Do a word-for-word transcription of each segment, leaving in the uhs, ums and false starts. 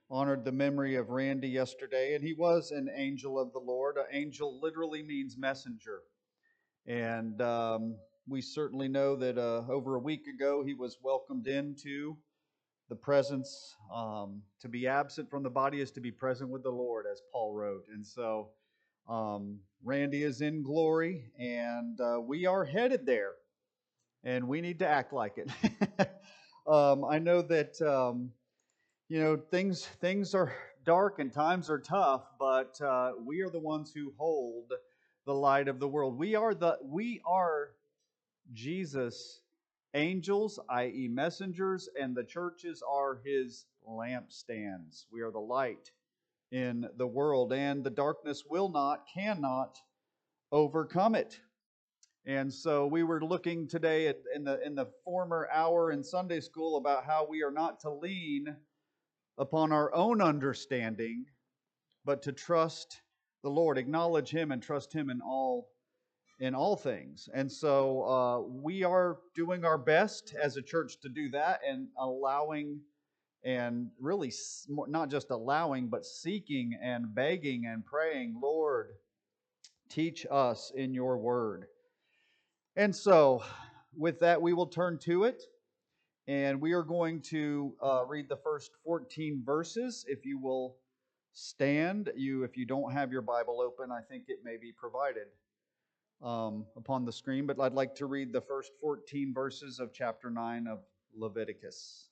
honored the memory of Randy yesterday, and he was an angel of the Lord. An angel literally means messenger. And um, we certainly know that uh, over a week ago he was welcomed into the presence. Um, to be absent from the body is to be present with the Lord, as Paul wrote. And so um, Randy is in glory, and uh, we are headed there, and we need to act like it. um, I know that. Um, you know things things are dark and times are tough, but uh, we are the ones who hold the light of the world. We are the we are Jesus angels, i e messengers, and the churches are his lampstands. We are the light in the world, and the darkness will not, cannot overcome it. And so we were looking today at, in the in the former hour in Sunday school, about how we are not to lean upon our own understanding, but to trust the Lord, acknowledge Him, and trust Him in all in all things. And so uh, we are doing our best as a church to do that, and allowing, and really not just allowing, but seeking and begging and praying, Lord, teach us in your word. And so, with that, we will turn to it. And we are going to uh, read the first fourteen verses. If you will stand, you if you don't have your Bible open, I think it may be provided um, upon the screen. But I'd like to read the first fourteen verses of chapter nine of Leviticus.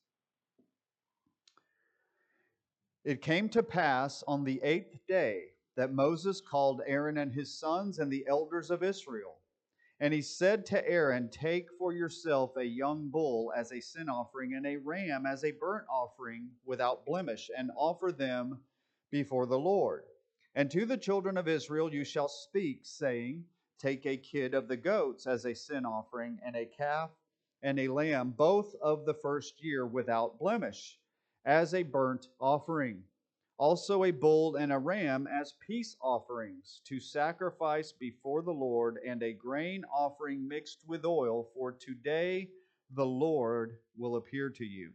It came to pass on the eighth day that Moses called Aaron and his sons and the elders of Israel. And he said to Aaron, take for yourself a young bull as a sin offering, and a ram as a burnt offering without blemish, and offer them before the Lord. And to the children of Israel you shall speak, saying, take a kid of the goats as a sin offering, and a calf and a lamb, both of the first year without blemish, as a burnt offering. Also a bull and a ram as peace offerings to sacrifice before the Lord, and a grain offering mixed with oil, for today the Lord will appear to you.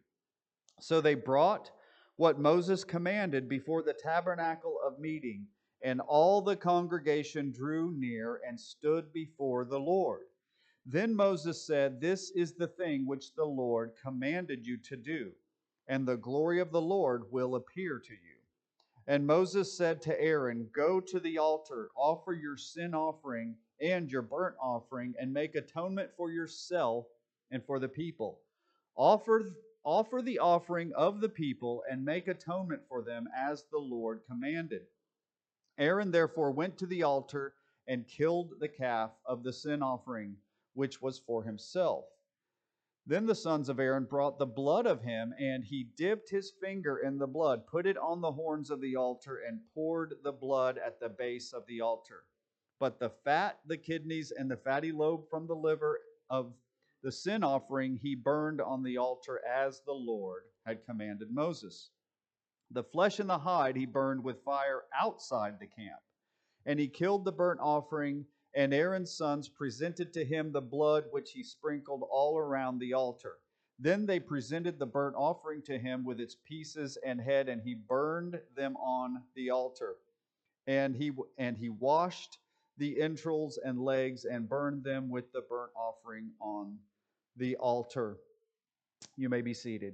So they brought what Moses commanded before the tabernacle of meeting, and all the congregation drew near and stood before the Lord. Then Moses said, this is the thing which the Lord commanded you to do, and the glory of the Lord will appear to you. And Moses said to Aaron, go to the altar, offer your sin offering and your burnt offering, and make atonement for yourself and for the people. Offer, offer the offering of the people, and make atonement for them as the Lord commanded. Aaron therefore went to the altar and killed the calf of the sin offering, which was for himself. Then the sons of Aaron brought the blood of him, and he dipped his finger in the blood, put it on the horns of the altar, and poured the blood at the base of the altar. But the fat, the kidneys, and the fatty lobe from the liver of the sin offering he burned on the altar, as the Lord had commanded Moses. The flesh and the hide he burned with fire outside the camp. And he killed the burnt offering, and Aaron's sons presented to him the blood which he sprinkled all around the altar. Then they presented the burnt offering to him with its pieces and head, and he burned them on the altar. And he and he washed the entrails and legs and burned them with the burnt offering on the altar. You may be seated.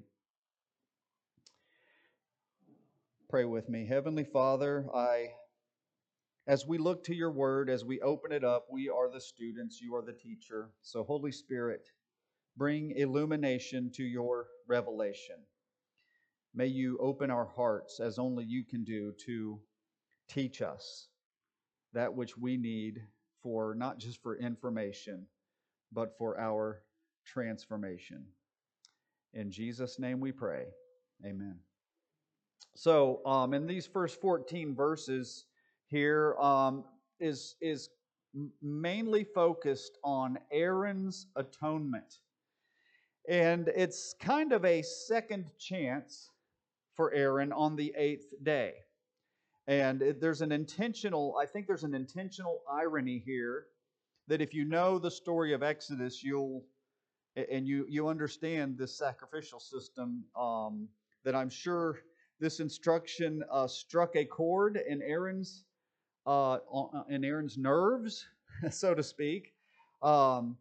Pray with me. Heavenly Father, I as we look to your word, as we open it up, we are the students, you are the teacher. So, Holy Spirit, bring illumination to your revelation. May you open our hearts, as only you can do, to teach us that which we need, for not just for information, but for our transformation. In Jesus' name we pray. Amen. So, um, in these first fourteen verses here, um, is is mainly focused on Aaron's atonement. And it's kind of a second chance for Aaron on the eighth day. And it, there's an intentional, I think there's an intentional irony here, that if you know the story of Exodus, you'll and you you understand this sacrificial system, um, that I'm sure This instruction uh, struck a chord in Aaron's uh, in Aaron's nerves, so to speak, um,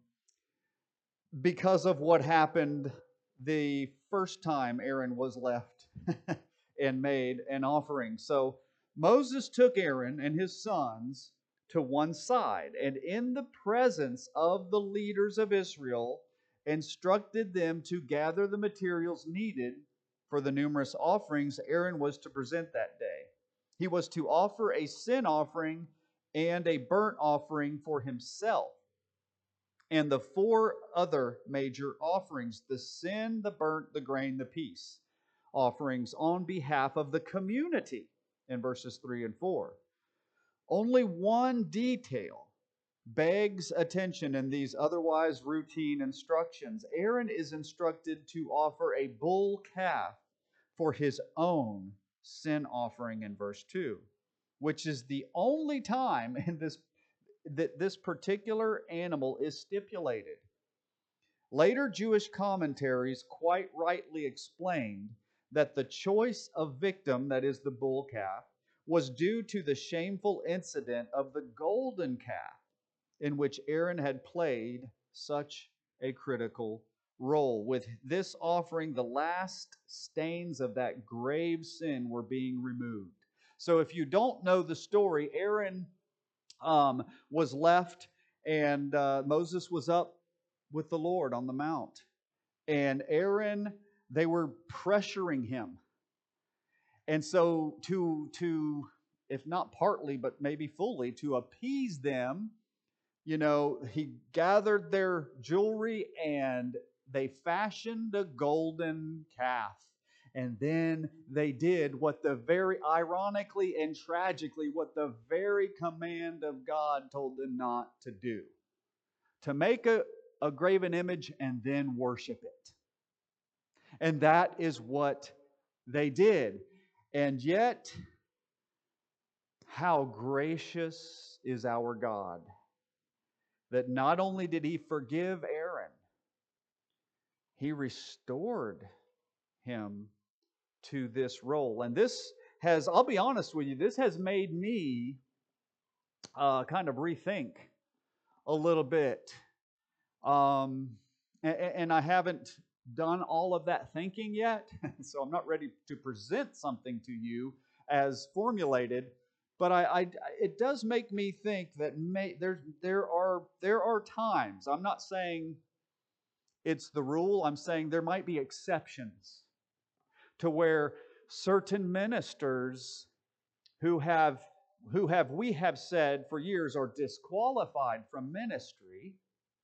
because of what happened the first time Aaron was left and made an offering. So Moses took Aaron and his sons to one side, and in the presence of the leaders of Israel, instructed them to gather the materials needed for the numerous offerings Aaron was to present that day. He was to offer a sin offering and a burnt offering for himself, and the four other major offerings: the sin, the burnt, the grain, the peace offerings on behalf of the community in verses three and four. Only one detail begs attention in these otherwise routine instructions. Aaron is instructed to offer a bull calf for his own sin offering in verse two, which is the only time in this that this particular animal is stipulated. Later Jewish commentaries quite rightly explained that the choice of victim, that is the bull calf, was due to the shameful incident of the golden calf, in which Aaron had played such a critical role. With this offering, the last stains of that grave sin were being removed. So if you don't know the story, Aaron um, was left, and uh, Moses was up with the Lord on the mount. And Aaron, they were pressuring him. And so to, to, if not partly, but maybe fully, to appease them, you know, he gathered their jewelry and they fashioned a golden calf. And then they did what the very, ironically and tragically, what the very command of God told them not to do: to make a, a graven image and then worship it. And that is what they did. And yet, how gracious is our God, that not only did He forgive Aaron, He restored him to this role. And this has, I'll be honest with you, this has made me uh, kind of rethink a little bit. Um, and, and I haven't done all of that thinking yet, so I'm not ready to present something to you as formulated. But I, I it does make me think that may, there there are there are times. I'm not saying it's the rule. I'm saying there might be exceptions to where certain ministers who have who have we have said for years are disqualified from ministry.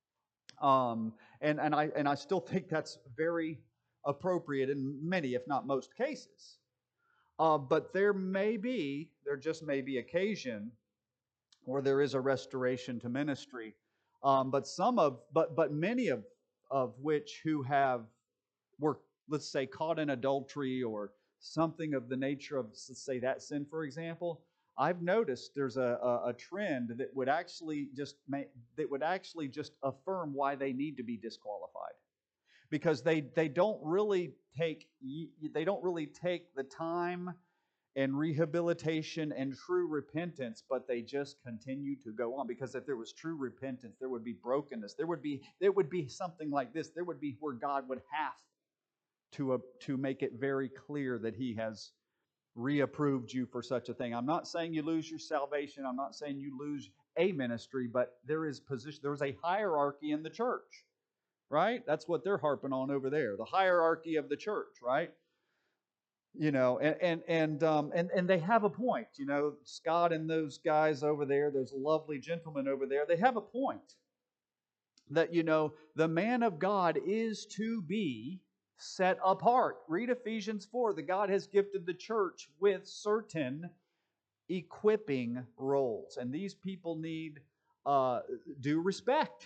Um, and, and I and I still think that's very appropriate in many, if not most, cases. Uh, but there may be, there just may be occasion where there is a restoration to ministry. Um, but some of, but but many of of which who have were, let's say, caught in adultery or something of the nature of, let's say, that sin, for example. I've noticed there's a, a, a trend that would actually just make, that would actually just affirm why they need to be disqualified, because they they don't really take they don't really take the time and rehabilitation and true repentance, but they just continue to go on. Because if there was true repentance, there would be brokenness. There would be there would be something like this. There would be where God would have to uh, to make it very clear that He has reapproved you for such a thing. I'm not saying you lose your salvation. I'm not saying you lose a ministry, but there is position. There's a hierarchy in the church, right? That's what they're harping on over there. The hierarchy of the church, right? You know, and and and um, and and they have a point. You know, Scott and those guys over there, those lovely gentlemen over there, they have a point. That, you know, the man of God is to be set apart. Read Ephesians four. The God has gifted the church with certain equipping roles, and these people need uh, due respect.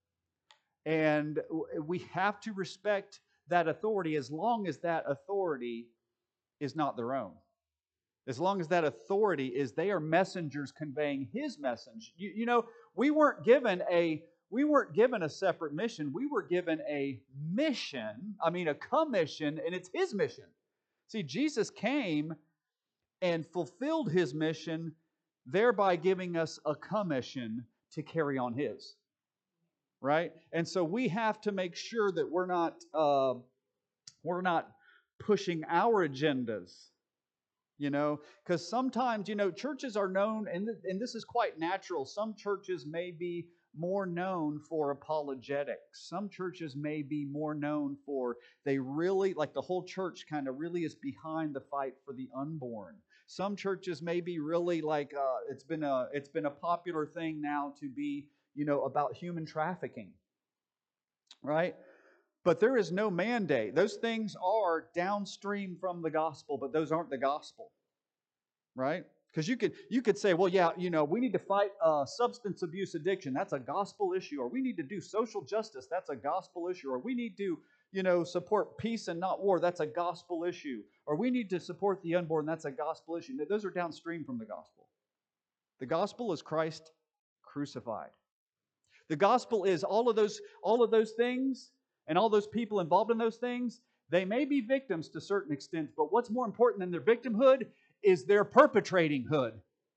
And we have to respect that authority as long as that authority is not their own. As long as that authority is, they are messengers conveying His message. You, you know, we weren't given a we weren't given a separate mission. We were given a mission. I mean, a commission, and it's His mission. See, Jesus came and fulfilled his mission, thereby giving us a commission to carry on his. Right? And so we have to make sure that we're not uh, we're not pushing our agendas, you know, because sometimes, you know, churches are known, and, th- and this is quite natural. Some churches may be more known for apologetics. Some churches may be more known for, they really, like the whole church kind of really is behind the fight for the unborn. Some churches may be really like, uh, it's been a it's been a popular thing now to be, you know, about human trafficking, right? But there is no mandate. Those things are downstream from the gospel, but those aren't the gospel, right? Because you could you could say, well, yeah, you know, we need to fight uh, substance abuse addiction. That's a gospel issue. Or we need to do social justice. That's a gospel issue. Or we need to, you know, support peace and not war. That's a gospel issue. Or we need to support the unborn. That's a gospel issue. Those are downstream from the gospel. The gospel is Christ crucified. The gospel is all of those all of those things. And all those people involved in those things, they may be victims to certain extents, but what's more important than their victimhood is their perpetratinghood.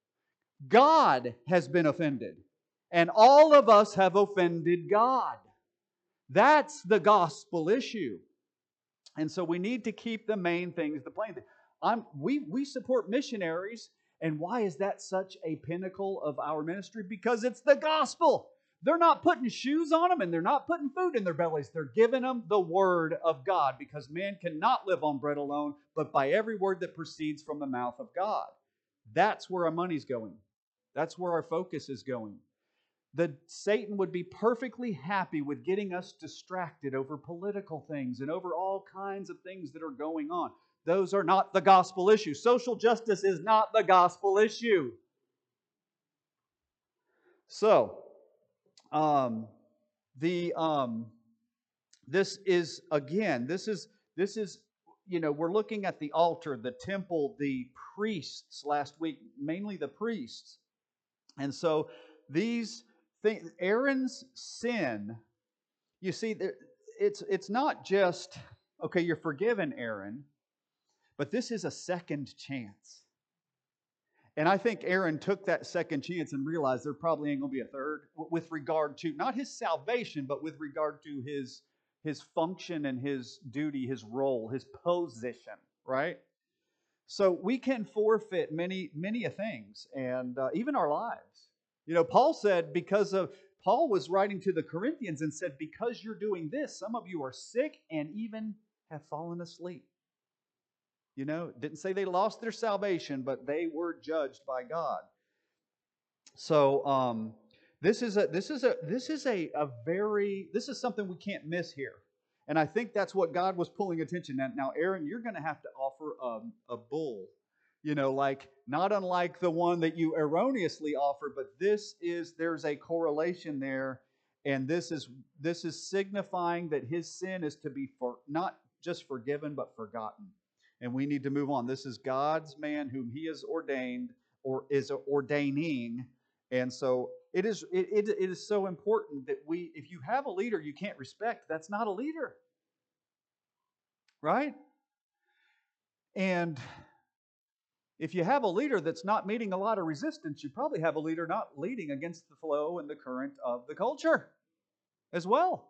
God has been offended, and all of us have offended God. That's the gospel issue. And so we need to keep the main things the plain thing. I'm, we, we support missionaries, and why is that such a pinnacle of our ministry? Because it's the gospel. They're not putting shoes on them and they're not putting food in their bellies. They're giving them the word of God, because man cannot live on bread alone, but by every word that proceeds from the mouth of God. That's where our money's going. That's where our focus is going. The Satan would be perfectly happy with getting us distracted over political things and over all kinds of things that are going on. Those are not the gospel issue. Social justice is not the gospel issue. So, Um, the um, this is again, this is this is you know, we're looking at the altar, the temple, the priests last week, mainly the priests, and so these things, Aaron's sin. You see, it's it's not just okay. You're forgiven, Aaron, but this is a second chance. And I think Aaron took that second chance and realized there probably ain't going to be a third with regard to not his salvation, but with regard to his, his function and his duty, his role, his position, right? So we can forfeit many, many a things, and uh, even our lives. You know, Paul said because of, Paul was writing to the Corinthians and said, because you're doing this, some of you are sick and even have fallen asleep. You know, didn't say they lost their salvation, but they were judged by God. So um, this is a this is a this is a, a very this is something we can't miss here, and I think that's what God was pulling attention at. Now, Aaron, you're going to have to offer a, a bull, you know, like not unlike the one that you erroneously offered, but this is there's a correlation there, and this is this is signifying that his sin is to be for not just forgiven but forgotten. And we need to move on. This is God's man whom he has ordained or is ordaining. And so it is it, it, it is so important that we, if you have a leader you can't respect, that's not a leader. Right? And if you have a leader that's not meeting a lot of resistance, you probably have a leader not leading against the flow and the current of the culture as well.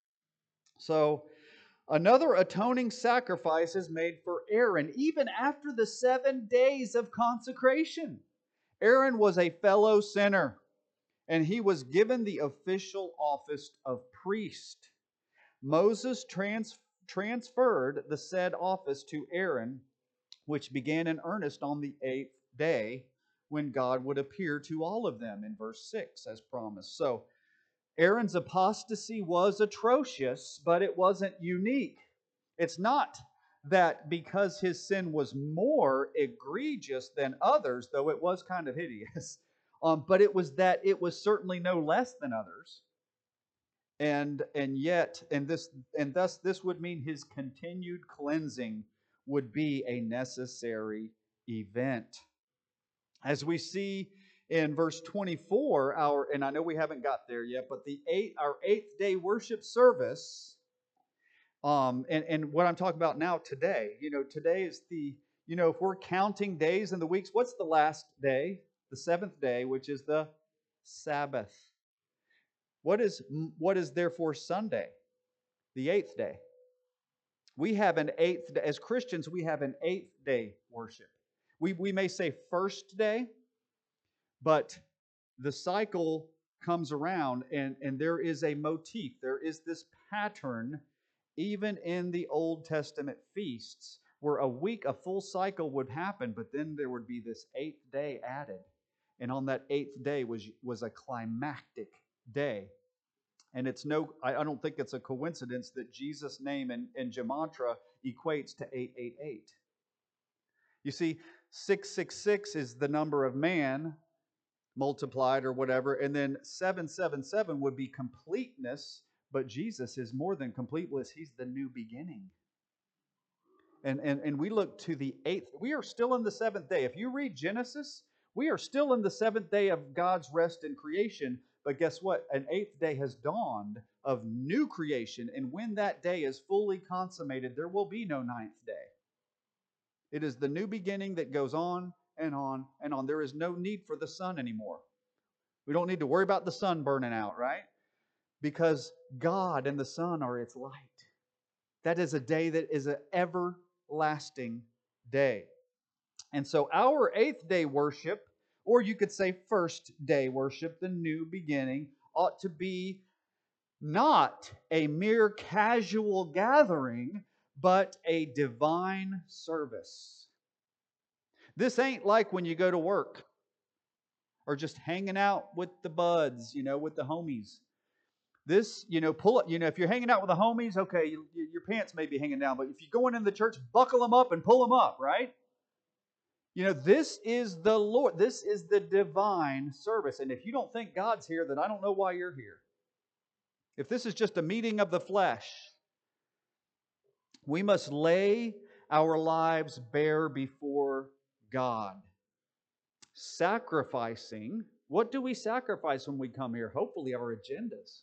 So another atoning sacrifice is made for Aaron, even after the seven days of consecration. Aaron was a fellow sinner, and he was given the official office of priest. Moses trans- transferred the said office to Aaron, which began in earnest on the eighth day, when God would appear to all of them in verse six, as promised. So, Aaron's apostasy was atrocious, but it wasn't unique. It's not that because his sin was more egregious than others, though it was kind of hideous, um, but it was that it was certainly no less than others. And and yet, and this and thus this would mean his continued cleansing would be a necessary event. As we see in verse twenty-four, our and I know we haven't got there yet, but the eight our eighth day worship service Um, and, and what I'm talking about now today, you know, today is the, you know, if we're counting days and the weeks, what's the last day? The seventh day, which is the Sabbath. What is, what is therefore Sunday? The eighth day. We have an eighth day. As Christians, we have an eighth day worship. We, we may say first day, but the cycle comes around and, and there is a motif. There is this pattern, even in the Old Testament feasts, where a week, a full cycle would happen, but then there would be this eighth day added. And on that eighth day was, was a climactic day. And it's no, I, I don't think it's a coincidence that Jesus' name in, in Gematria equates to eight eight eight. You see, six six six is the number of man multiplied or whatever, and then seven seven seven would be completeness, but Jesus is more than completeness. He's the new beginning. And, and, and we look to the eighth. We are still in the seventh day. If you read Genesis, we are still in the seventh day of God's rest in creation. But guess what? An eighth day has dawned of new creation. And when that day is fully consummated, there will be no ninth day. It is the new beginning that goes on and on and on. There is no need for the sun anymore. We don't need to worry about the sun burning out, right? Because God and the sun are its light. That is a day that is an everlasting day. And so our eighth day worship, or you could say first day worship, the new beginning, ought to be not a mere casual gathering, but a divine service. This ain't like when you go to work or just hanging out with the buds, you know, with the homies. This, you know, pull it, you know, if you're hanging out with the homies, okay, you, your pants may be hanging down, but if you're going in the church, buckle them up and pull them up, right? You know, this is the Lord. This is the divine service. And if you don't think God's here, then I don't know why you're here. If this is just a meeting of the flesh, we must lay our lives bare before God. Sacrificing, what do we sacrifice when we come here? Hopefully our agendas.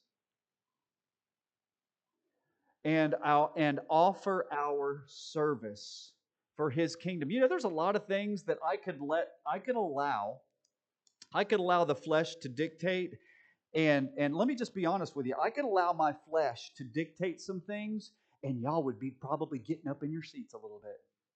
And, our, and offer our service for His kingdom. You know, there's a lot of things that I could let, I could allow, I could allow the flesh to dictate. And, and let me just be honest with you. I could allow my flesh to dictate some things, and y'all would be probably getting up in your seats a little bit.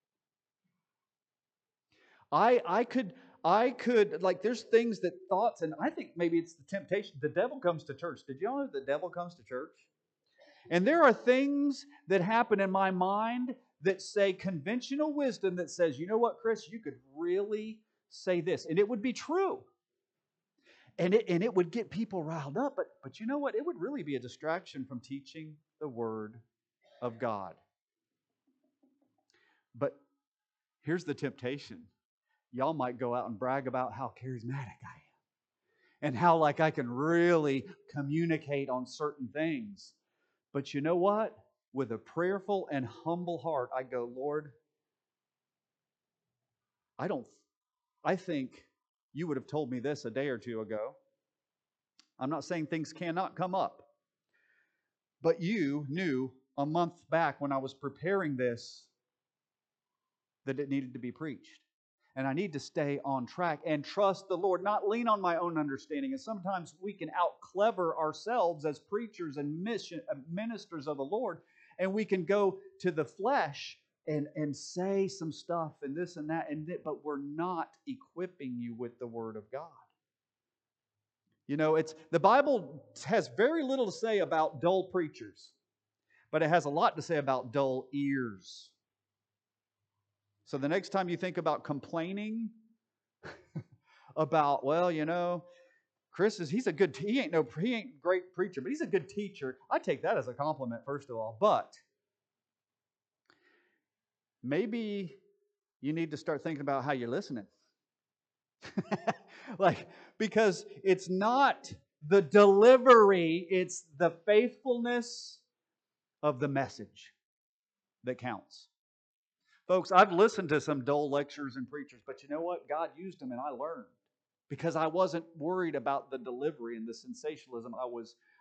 I, I could, I could, like, there's things that thoughts, and I think maybe it's the temptation. The devil comes to church. Did y'all know the devil comes to church? And there are things that happen in my mind that say conventional wisdom that says, you know what, Chris, you could really say this. And it would be true. And it, and it would get people riled up. But, but you know what? It would really be a distraction from teaching the Word of God. But here's the temptation. Y'all might go out and brag about how charismatic I am. And how like I can really communicate on certain things. But you know what? With a prayerful and humble heart, I go, Lord, I don't, I think you would have told me this a day or two ago. I'm not saying things cannot come up. But you knew a month back when I was preparing this that it needed to be preached. And I need to stay on track and trust the Lord, not lean on my own understanding. And sometimes we can out-clever ourselves as preachers and mission, ministers of the Lord. And we can go to the flesh and, and say some stuff and this and that. And that, but we're not equipping you with the Word of God. You know, it's the Bible has very little to say about dull preachers. But it has a lot to say about dull ears. So the next time you think about complaining about, well, you know, Chris is, he's a good, he ain't no, he ain't a great preacher, but he's a good teacher. I take that as a compliment, first of all. But maybe you need to start thinking about how you're listening. Like, because it's not the delivery, it's the faithfulness of the message that counts. Folks, I've listened to some dull lectures and preachers, but you know what? God used them and I learned. Because I wasn't worried about the delivery and the sensationalism. I was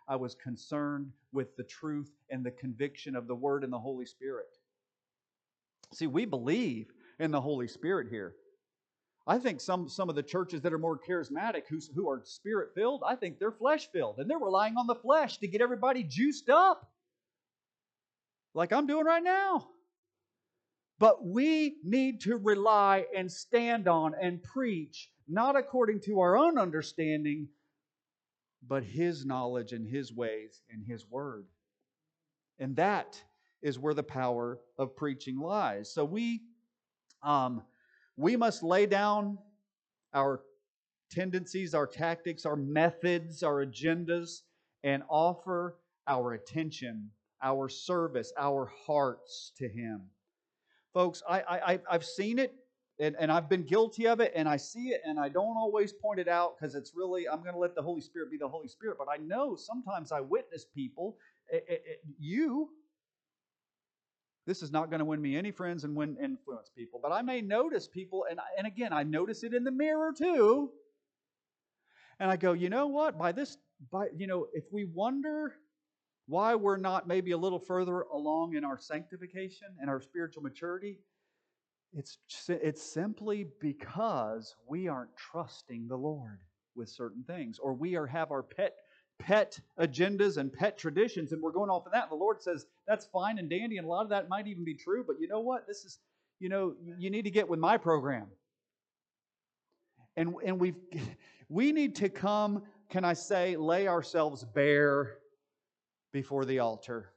I was concerned with the truth and the conviction of the Word and the Holy Spirit. See, we believe in the Holy Spirit here. I think some, some of the churches that are more charismatic, who, who are Spirit-filled, I think they're flesh-filled. And they're relying on the flesh to get everybody juiced up. Like I'm doing right now. But we need to rely and stand on and preach, not according to our own understanding, but His knowledge and His ways and His Word. And that is where the power of preaching lies. So we, um, we must lay down our tendencies, our tactics, our methods, our agendas, and offer our attention, our service, our hearts to Him. Folks, I, I, I've seen it, and, and I've been guilty of it, and I see it, and I don't always point it out because it's really, I'm going to let the Holy Spirit be the Holy Spirit, but I know sometimes I witness people, it, it, it, you, this is not going to win me any friends and win influence people, but I may notice people, and, and again, I notice it in the mirror too, and I go, you know what, by this, by you know, if we wonder why we're not maybe a little further along in our sanctification and our spiritual maturity, it's, it's simply because we aren't trusting the Lord with certain things. Or we are have our pet pet agendas and pet traditions, and we're going off of that. And the Lord says, that's fine and dandy, and a lot of that might even be true, but you know what? This is, you know, you need to get with my program. And, and we've, we need to come, can I say, lay ourselves bare before the altar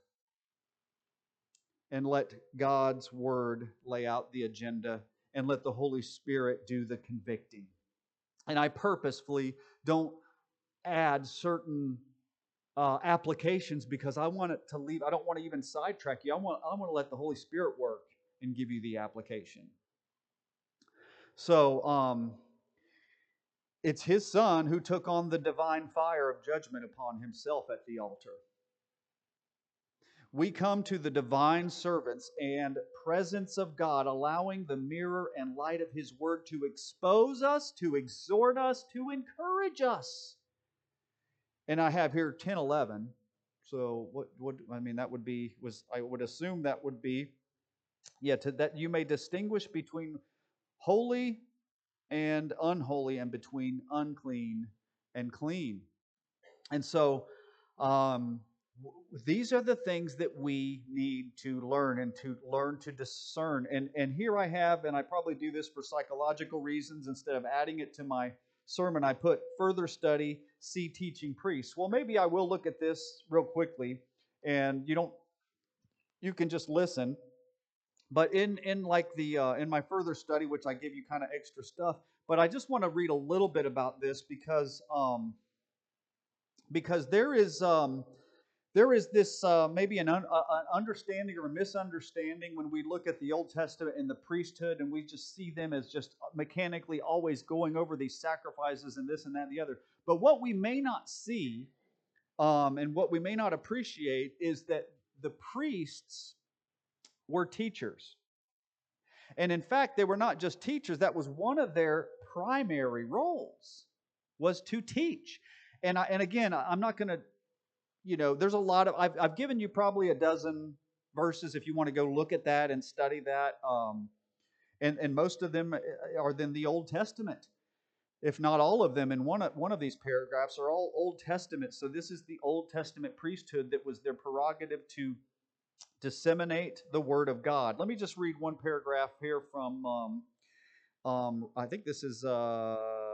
and let God's Word lay out the agenda and let the Holy Spirit do the convicting. And I purposefully don't add certain uh, applications because I want it to leave. I don't want to even sidetrack you. I want, I want to let the Holy Spirit work and give you the application. So, um, it's His Son who took on the divine fire of judgment upon Himself at the altar. We come to the divine servants and presence of God, allowing the mirror and light of His Word to expose us, to exhort us, to encourage us. And I have here ten eleven. So what what I mean that would be was I would assume that would be yeah to, that you may distinguish between holy and unholy and between unclean and clean. And so um these are the things that we need to learn and to learn to discern. And, and here I have, and I probably do this for psychological reasons, instead of adding it to my sermon, I put further study, see teaching priests. Well, maybe I will look at this real quickly, and you don't, you can just listen. But in, in like the, uh, in my further study, which I give you kind of extra stuff, but I just want to read a little bit about this because, um, because there is, um, There is this uh, maybe an, un, uh, an understanding or a misunderstanding when we look at the Old Testament and the priesthood, and we just see them as just mechanically always going over these sacrifices and this and that and the other. But what we may not see um, and what we may not appreciate is that the priests were teachers. And in fact, they were not just teachers. That was one of their primary roles, was to teach. And, I, and again, I'm not going to You know, there's a lot of, I've, I've given you probably a dozen verses if you want to go look at that and study that. Um, and, and most of them are in the Old Testament, if not all of them. And one of, one of these paragraphs are all Old Testament. So this is the Old Testament priesthood that was their prerogative to disseminate the Word of God. Let me just read one paragraph here from, um, um, I think this is uh,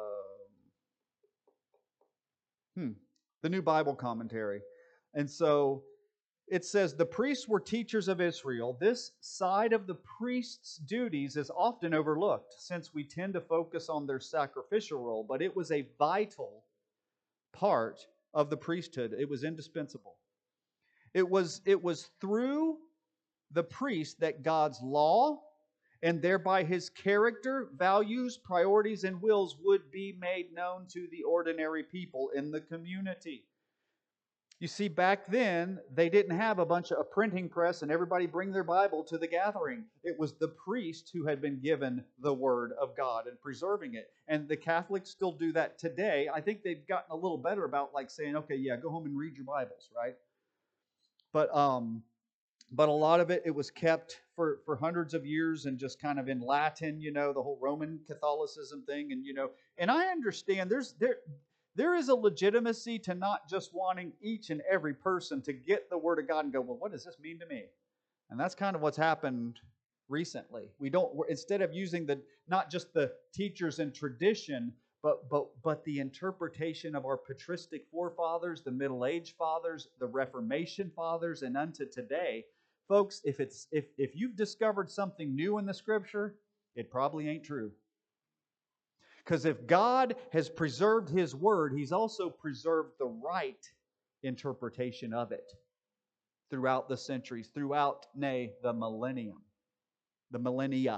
hmm, the New Bible Commentary. And so it says, the priests were teachers of Israel. This side of the priest's duties is often overlooked since we tend to focus on their sacrificial role, but it was a vital part of the priesthood. It was indispensable. It was, it was through the priest that God's law and thereby His character, values, priorities, and wills would be made known to the ordinary people in the community. You see, back then, they didn't have a bunch of a printing press and everybody bring their Bible to the gathering. It was the priest who had been given the Word of God and preserving it. And the Catholics still do that today. I think they've gotten a little better about like saying, okay, yeah, go home and read your Bibles, right? But um, but a lot of it, it was kept for, for hundreds of years and just kind of in Latin, you know, the whole Roman Catholicism thing. And, you know, and I understand there's there there is a legitimacy to not just wanting each and every person to get the Word of God and go, well, what does this mean to me? And that's kind of what's happened recently. We don't, instead of using the not just the teachers and tradition, but but but the interpretation of our patristic forefathers, the Middle Age fathers, the Reformation fathers, and unto today, folks. If it's if if you've discovered something new in the Scripture, it probably ain't true. Because if God has preserved His Word, He's also preserved the right interpretation of it throughout the centuries, throughout, nay, the millennium, the millennia.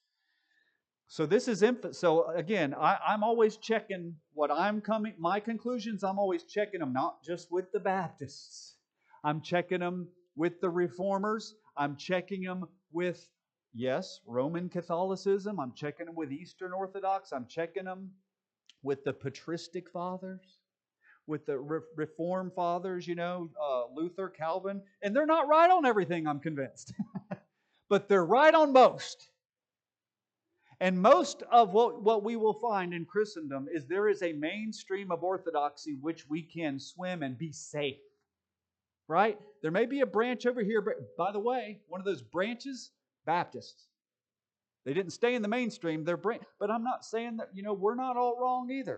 So this is so again, I, I'm always checking what I'm coming, my conclusions. I'm always checking them not just with the Baptists. I'm checking them with the Reformers. I'm checking them with, yes, Roman Catholicism. I'm checking them with Eastern Orthodox. I'm checking them with the patristic fathers, with the Re- Reform fathers, you know, uh, Luther, Calvin. And they're not right on everything, I'm convinced. But they're right on most. And most of what, what we will find in Christendom is there is a mainstream of orthodoxy which we can swim and be safe. Right? There may be a branch over here, but by the way, one of those branches, Baptists. They didn't stay in the mainstream, they're branch, but I'm not saying that, you know, we're not all wrong either.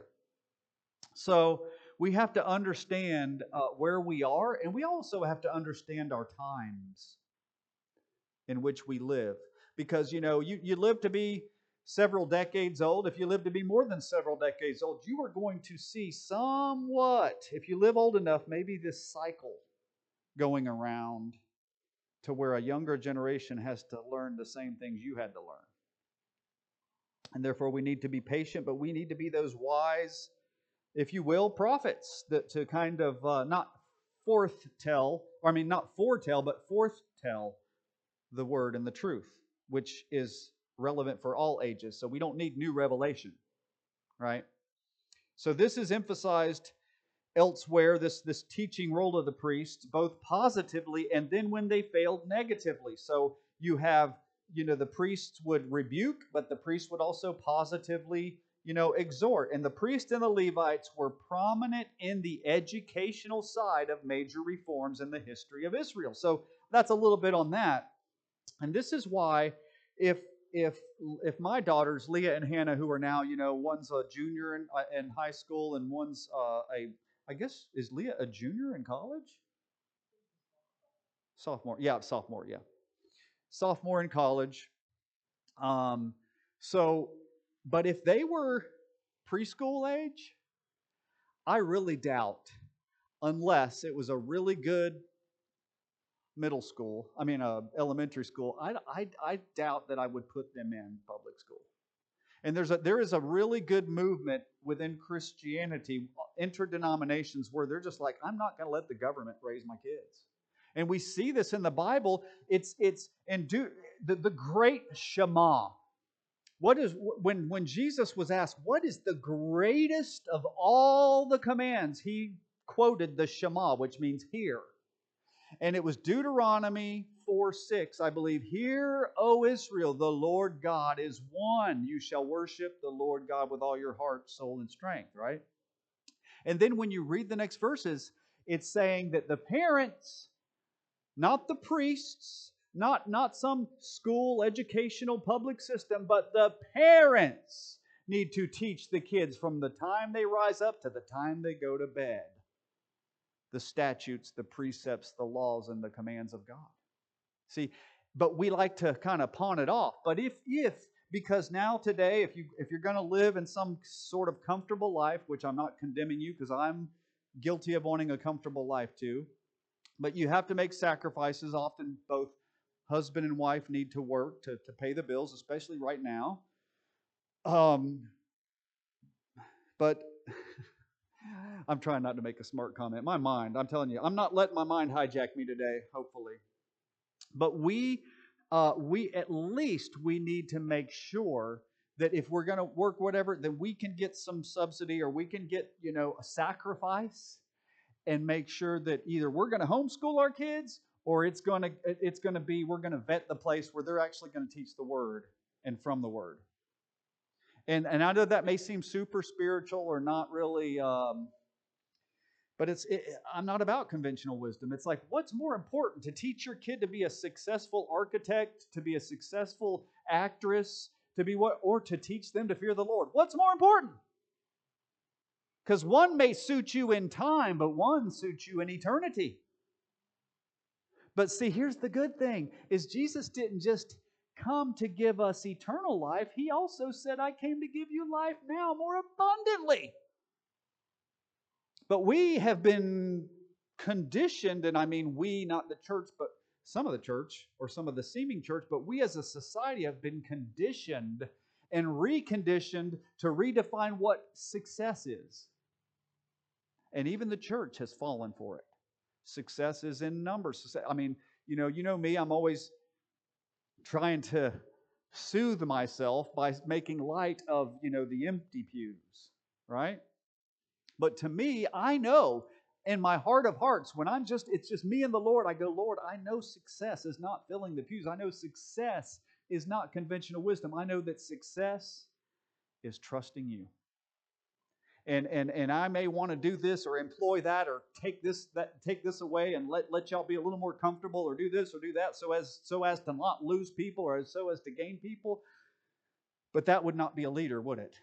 So we have to understand uh, where we are, and we also have to understand our times in which we live. Because, you know, you, you live to be several decades old. If you live to be more than several decades old, you are going to see somewhat, if you live old enough, maybe this cycle going around to where a younger generation has to learn the same things you had to learn. And therefore we need to be patient, but we need to be those wise, if you will, prophets that to kind of uh, not forth-tell, or I mean not foretell, but forth-tell the word and the truth, which is relevant for all ages. So we don't need new revelation, right? So this is emphasized elsewhere, this, this teaching role of the priests, both positively and then when they failed, negatively. So you have, you know, the priests would rebuke, but the priests would also positively, you know, exhort. And the priests and the Levites were prominent in the educational side of major reforms in the history of Israel. So that's a little bit on that. And this is why if if if my daughters, Leah and Hannah, who are now, you know, one's a junior in, uh, in high school and one's uh, a, I guess, is Leah a junior in college? Sophomore. Yeah, sophomore, yeah. Sophomore in college. Um, so, but if they were preschool age, I really doubt, unless it was a really good middle school, I mean, uh, elementary school, I, I, I doubt that I would put them in public school. And there's a, there is a really good movement within Christianity, interdenominations, where they're just like, I'm not going to let the government raise my kids. And we see this in the Bible. It's it's and do the, the great Shema. What is when when Jesus was asked, what is the greatest of all the commands? He quoted the Shema, which means hear. And it was Deuteronomy four six, I believe. Hear, O Israel, the Lord God is one. You shall worship the Lord God with all your heart, soul, and strength, right? And then when you read the next verses, it's saying that the parents, not the priests, not, not some school, educational, public system, but the parents need to teach the kids from the time they rise up to the time they go to bed the statutes, the precepts, the laws, and the commands of God. See, but we like to kind of pawn it off. But if, if, because now today, if you if you're going to live in some sort of comfortable life, which I'm not condemning you because I'm guilty of wanting a comfortable life too, but you have to make sacrifices. Often both husband and wife need to work to, to pay the bills, especially right now. Um, but I'm trying not to make a smart comment. My mind, I'm telling you, I'm not letting my mind hijack me today, hopefully. But we, uh, we at least we need to make sure that if we're going to work whatever, then we can get some subsidy or we can get, you know, a sacrifice and make sure that either we're going to homeschool our kids or it's going to it's going to be we're going to vet the place where they're actually going to teach the Word and from the Word. And and I know that may seem super spiritual or not really, um, but it's it, I'm not about conventional wisdom. It's like, what's more important, to teach your kid to be a successful architect, to be a successful actress, to be what, or to teach them to fear the Lord? What's more important? Because one may suit you in time, but one suits you in eternity. But see, here's the good thing, is Jesus didn't just come to give us eternal life. He also said, I came to give you life now more abundantly. But we have been conditioned, and I mean we, not the church, but some of the church, or some of the seeming church, but we as a society have been conditioned and reconditioned to redefine what success is. And even the church has fallen for it. Success is in numbers. I mean, you know, you know me, I'm always trying to soothe myself by making light of, you know, the empty pews, right? But to me, I know in my heart of hearts, when I'm just, it's just me and the Lord, I go, Lord, I know success is not filling the pews. I know success is not conventional wisdom. I know that success is trusting you. And, and, and I may want to do this or employ that or take this that take this away and let, let y'all be a little more comfortable or do this or do that so as so as to not lose people or so as to gain people. But that would not be a leader, would it?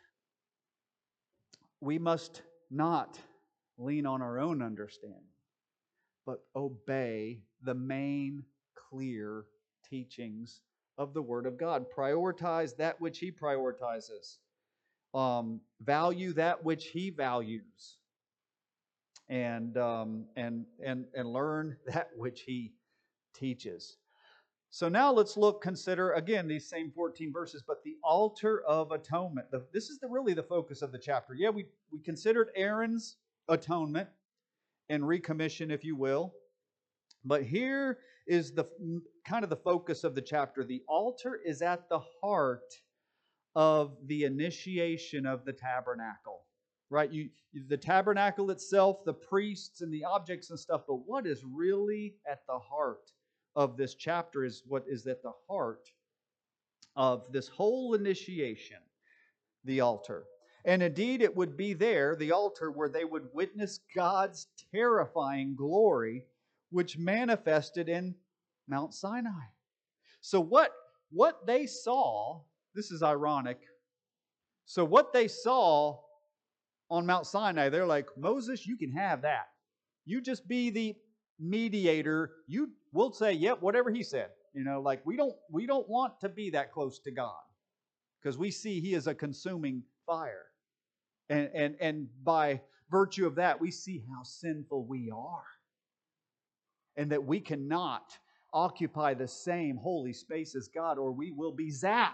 We must not lean on our own understanding, but obey the main clear teachings of the Word of God. Prioritize that which He prioritizes. Um, value that which He values, and um, and and and learn that which He teaches. So now let's look, consider again these same fourteen verses, but the altar of atonement. The, this is the, really the focus of the chapter. Yeah, we we considered Aaron's atonement and recommission, if you will, but here is the kind of the focus of the chapter. The altar is at the heart of the initiation of the tabernacle, right? You, the tabernacle itself, the priests and the objects and stuff, but what is really at the heart of this chapter is what is at the heart of this whole initiation, the altar. And indeed, it would be there, the altar, where they would witness God's terrifying glory, which manifested in Mount Sinai. So what, what they saw, this is ironic. So what they saw on Mount Sinai, they're like, Moses, you can have that. You just be the mediator. You will say, yep, whatever he said. You know, like we don't we don't want to be that close to God because we see He is a consuming fire. And, and, and by virtue of that, we see how sinful we are. And that we cannot occupy the same holy space as God or we will be zapped.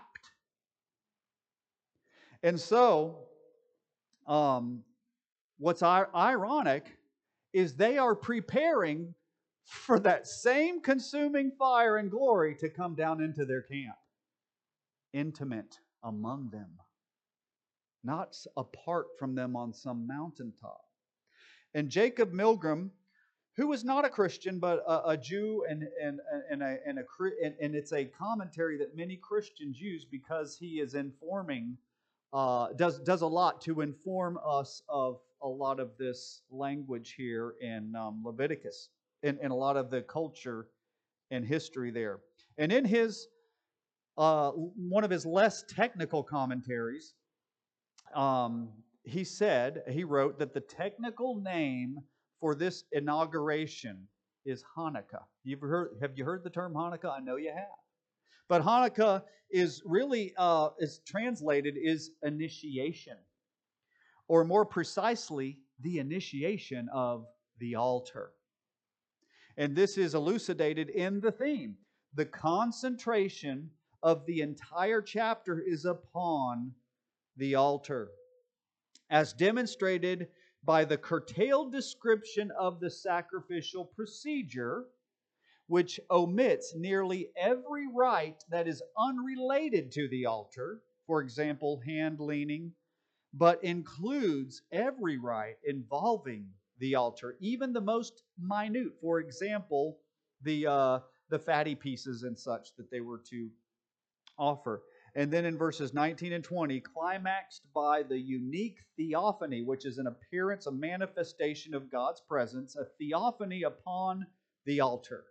And so, um, what's ironic is they are preparing for that same consuming fire and glory to come down into their camp. Intimate among them. Not apart from them on some mountaintop. And Jacob Milgrom, who was not a Christian, but a, a Jew, and and and a, and, a, and, and it's a commentary that many Christians use because he is informing, uh, does does a lot to inform us of a lot of this language here in um, Leviticus, and, and a lot of the culture and history there. And in his uh, one of his less technical commentaries, um, he said, he wrote that the technical name for this inauguration is Hanukkah. You've heard, have you heard the term Hanukkah? I know you have. But Hanukkah is really, uh, is translated is initiation. Or more precisely, the initiation of the altar. And this is elucidated in the theme. The concentration of the entire chapter is upon the altar, as demonstrated by the curtailed description of the sacrificial procedure, which omits nearly every rite that is unrelated to the altar, for example, hand leaning, but includes every rite involving the altar, even the most minute. For example, the uh, the fatty pieces and such that they were to offer. And then in verses nineteen and twenty, climaxed by the unique theophany, which is an appearance, a manifestation of God's presence, a theophany upon the altar.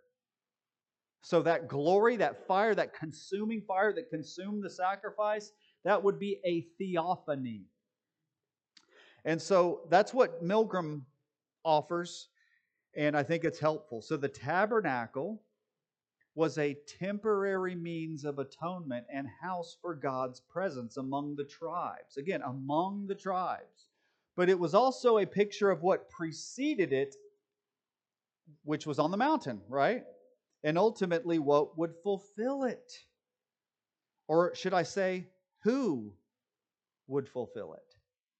So that glory, that fire, that consuming fire that consumed the sacrifice, that would be a theophany. And so that's what Milgram offers, and I think it's helpful. So the tabernacle was a temporary means of atonement and house for God's presence among the tribes. Again, among the tribes. But it was also a picture of what preceded it, which was on the mountain, right? And ultimately what would fulfill it. Or should I say, who would fulfill it?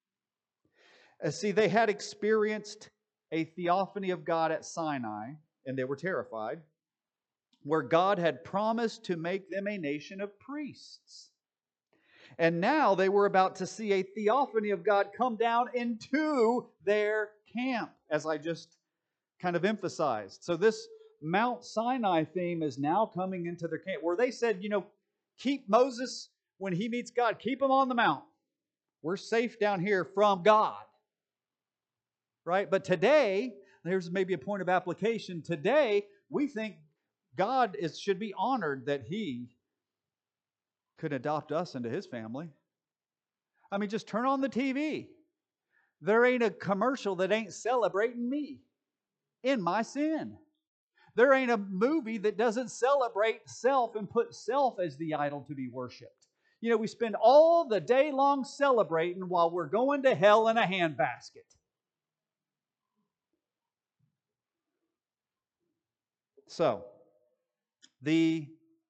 Uh, see, they had experienced a theophany of God at Sinai, and they were terrified, where God had promised to make them a nation of priests. And now they were about to see a theophany of God come down into their camp, as I just kind of emphasized. So this Mount Sinai theme is now coming into their camp, where they said, you know, keep Moses, when he meets God, keep him on the mount. We're safe down here from God. Right? But today, there's maybe a point of application. Today, we think God is, should be honored that He could adopt us into His family. I mean, just turn on the T V. There ain't a commercial that ain't celebrating me in my sin. There ain't a movie that doesn't celebrate self and put self as the idol to be worshipped. You know, we spend all the day long celebrating while we're going to hell in a handbasket. So, the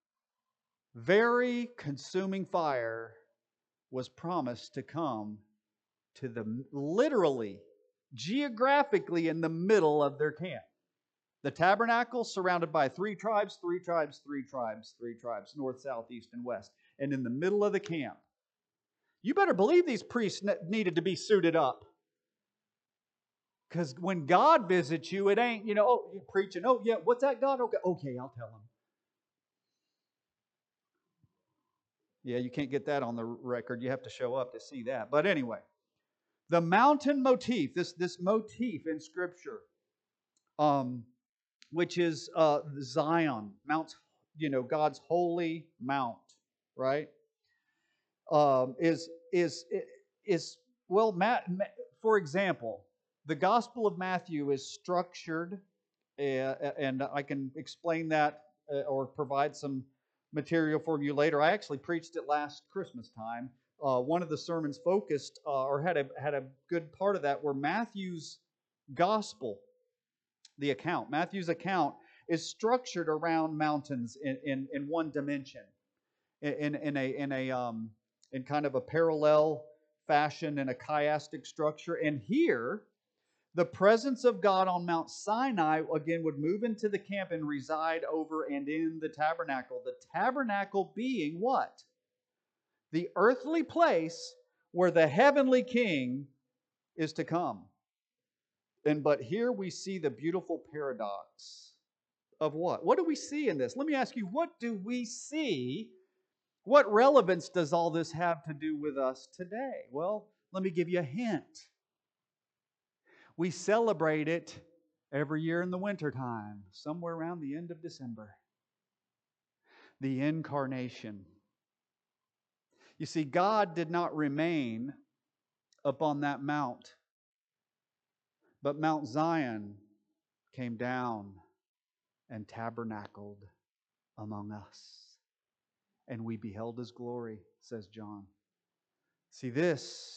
very consuming fire was promised to come to the literally, geographically in the middle of their camp. The tabernacle surrounded by three tribes, three tribes, three tribes, three tribes, north, south, east, and west. And in the middle of the camp, you better believe these priests needed to be suited up. Because when God visits you, it ain't, you know, oh, you're preaching, oh, yeah, what's that, God? Okay, okay, I'll tell him. Yeah, you can't get that on the record. You have to show up to see that. But anyway, the mountain motif, this, this motif in Scripture, um, which is uh, Zion, Mount, you know, God's holy mount, right? Um, is is is well, Matt, for example, the Gospel of Matthew is structured, uh, and I can explain that uh, or provide some material for you later. I actually preached it last Christmas time. Uh, one of the sermons focused uh, or had a had a good part of that where Matthew's Gospel, the account, Matthew's account is structured around mountains in, in, in one dimension, in, in a in a um, in kind of a parallel fashion, in a chiastic structure. And here, the presence of God on Mount Sinai, again, would move into the camp and reside over and in the tabernacle. The tabernacle being what? The earthly place where the heavenly king is to come. And but here we see the beautiful paradox of what? What do we see in this? Let me ask you, what do we see? What relevance does all this have to do with us today? Well, let me give you a hint. We celebrate it every year in the wintertime, somewhere around the end of December. The incarnation. You see, God did not remain upon that mount, but Mount Zion came down and tabernacled among us. And we beheld His glory, says John. See, this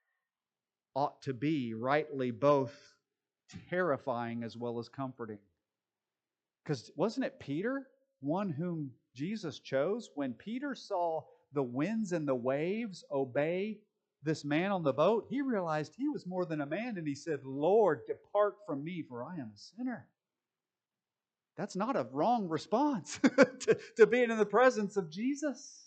ought to be rightly both terrifying as well as comforting. Because wasn't it Peter, one whom Jesus chose? When Peter saw the winds and the waves obey this man on the boat, he realized he was more than a man, and he said, Lord, depart from me, for I am a sinner. That's not a wrong response to, to being in the presence of Jesus.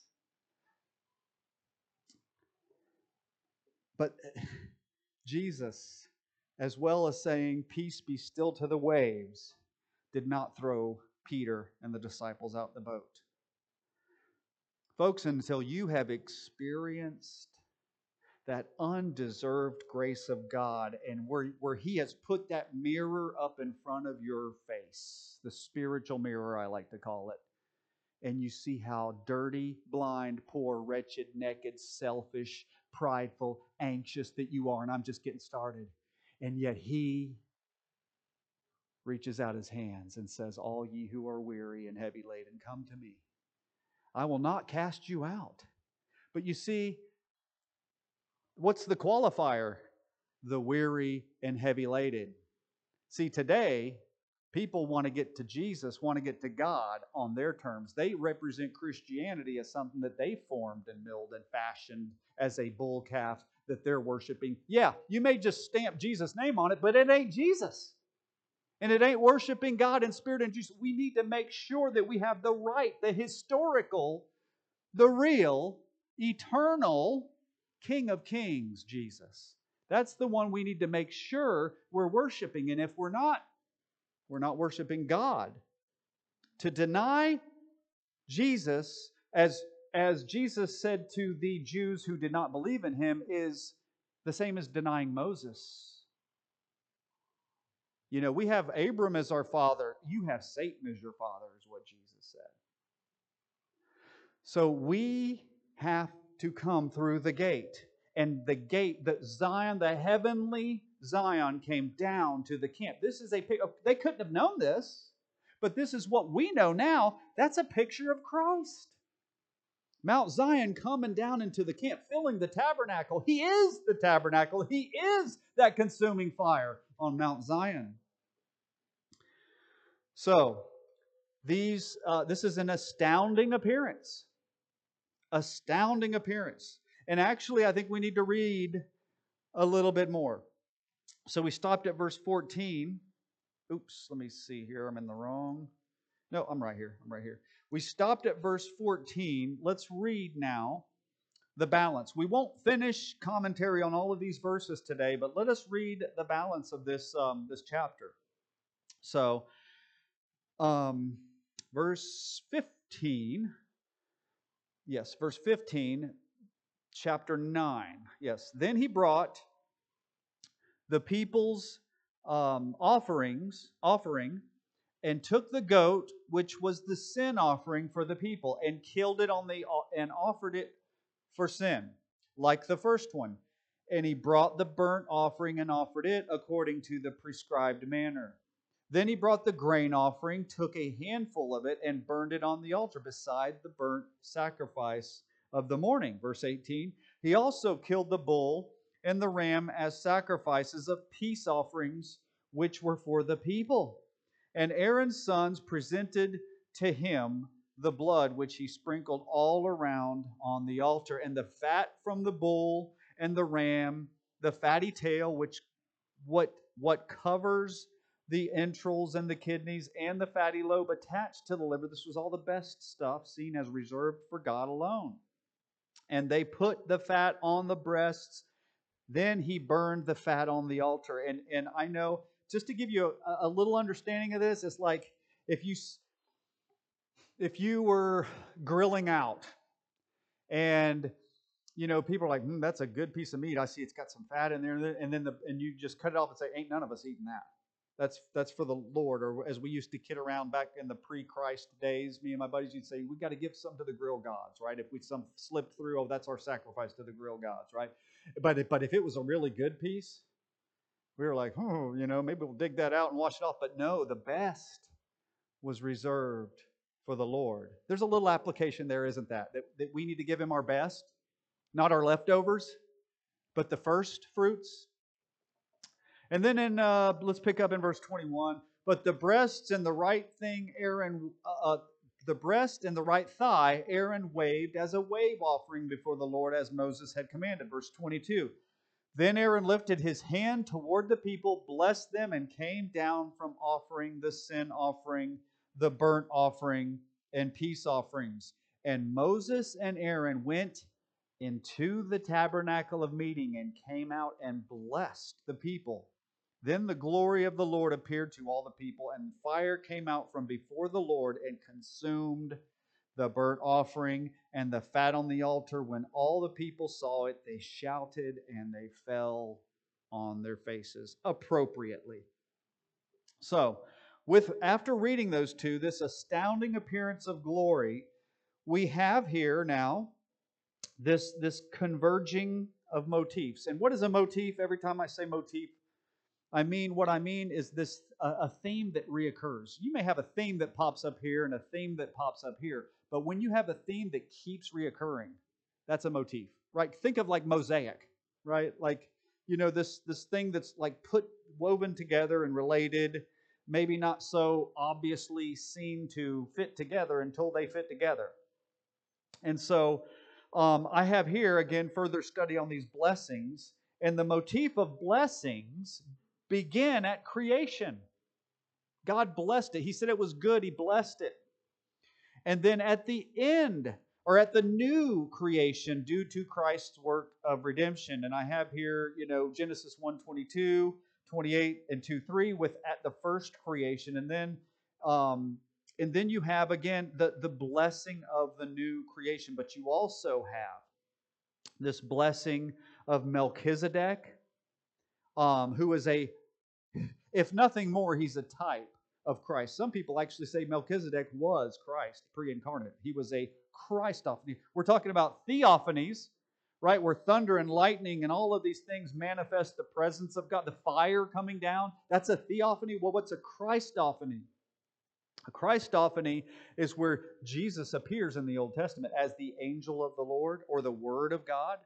But Jesus, as well as saying, peace be still to the waves, did not throw Peter and the disciples out the boat. Folks, until you have experienced that undeserved grace of God, and where, where He has put that mirror up in front of your face, the spiritual mirror I like to call it, and you see how dirty, blind, poor, wretched, naked, selfish, prideful, anxious that you are, and I'm just getting started. And yet He reaches out His hands and says, all ye who are weary and heavy laden, come to me. I will not cast you out. But you see, what's the qualifier? The weary and heavy laden. See, today, people want to get to Jesus, want to get to God on their terms. They represent Christianity as something that they formed and milled and fashioned as a bull calf that they're worshiping. Yeah, you may just stamp Jesus' name on it, but it ain't Jesus. And it ain't worshiping God in spirit and truth. We need to make sure that we have the right, the historical, the real, eternal King of Kings, Jesus. That's the one we need to make sure we're worshiping. And if we're not, we're not worshiping God. To deny Jesus, as, as Jesus said to the Jews who did not believe in Him, is the same as denying Moses. You know, we have Abram as our father. You have Satan as your father, is what Jesus said. So we have to come through the gate. And the gate, that Zion, the heavenly Zion, came down to the camp. This is a picture. They couldn't have known this, but this is what we know now. That's a picture of Christ. Mount Zion coming down into the camp, filling the tabernacle. He is the tabernacle. He is that consuming fire on Mount Zion. So, these uh, this is an astounding appearance. Astounding appearance. And actually, I think we need to read a little bit more. So we stopped at verse fourteen. Oops, let me see here. I'm in the wrong. No, I'm right here. I'm right here. We stopped at verse fourteen. Let's read now the balance. We won't finish commentary on all of these verses today, but let us read the balance of this, um, this chapter. So, um, verse fifteen. Yes, verse fifteen, chapter nine. Yes, then he brought the people's um, offerings, offering, and took the goat, which was the sin offering for the people, and killed it on the and offered it for sin, like the first one. And he brought the burnt offering and offered it according to the prescribed manner. Then he brought the grain offering, took a handful of it, and burned it on the altar beside the burnt sacrifice of the morning. Verse eighteen, he also killed the bull and the ram as sacrifices of peace offerings, which were for the people. And Aaron's sons presented to him the blood which he sprinkled all around on the altar, and the fat from the bull and the ram, the fatty tail, which what what covers the entrails and the kidneys, and the fatty lobe attached to the liver. This was all the best stuff, seen as reserved for God alone. And they put the fat on the breasts. Then he burned the fat on the altar. And, and I know, just to give you a, a little understanding of this, it's like if you, if you were grilling out and, you know, people are like, mm, that's a good piece of meat. I see it's got some fat in there. And then the, and you just cut it off and say, ain't none of us eating that. That's that's for the Lord. Or as we used to kid around back in the pre-Christ days, me and my buddies would say, we got to give some to the grill gods, right? If we some slip through, oh, that's our sacrifice to the grill gods, right? But if, but if it was a really good piece, we were like, oh, you know, maybe we'll dig that out and wash it off. But no, the best was reserved for the Lord. There's a little application there, isn't that? That, that we need to give Him our best, not our leftovers, but the first fruits. And then in, uh, let's pick up in verse twenty-one. But the breasts and the right thing Aaron, uh, the breast and the right thigh Aaron waved as a wave offering before the Lord, as Moses had commanded. Verse twenty-two. Then Aaron lifted his hand toward the people, blessed them, and came down from offering the sin offering, the burnt offering, and peace offerings. And Moses and Aaron went into the tabernacle of meeting and came out and blessed the people. Then the glory of the Lord appeared to all the people, and fire came out from before the Lord and consumed the burnt offering and the fat on the altar. When all the people saw it, they shouted and they fell on their faces appropriately. So, with after reading those two, this astounding appearance of glory, we have here now this, this converging of motifs. And what is a motif? Every time I say motif, I mean, what I mean is this a, a theme that reoccurs. You may have a theme that pops up here and a theme that pops up here, but when you have a theme that keeps reoccurring, that's a motif, right? Think of like mosaic, right? Like, you know, this this thing that's like put woven together and related, maybe not so obviously seen to fit together until they fit together. And so um, I have here again further study on these blessings, and the motif of blessings begin at creation. God blessed it. He said it was good. He blessed it. And then at the end, or at the new creation, due to Christ's work of redemption. And I have here, you know, Genesis one twenty-two, twenty-eight, and two three with at the first creation. And then um, and then you have again the, the blessing of the new creation. But you also have this blessing of Melchizedek, um, who is a, if nothing more, he's a type of Christ. Some people actually say Melchizedek was Christ, pre-incarnate. He was a Christophany. We're talking about theophanies, right? Where thunder and lightning and all of these things manifest the presence of God. The fire coming down, that's a theophany. Well, what's a Christophany? A Christophany is where Jesus appears in the Old Testament as the angel of the Lord or the Word of God.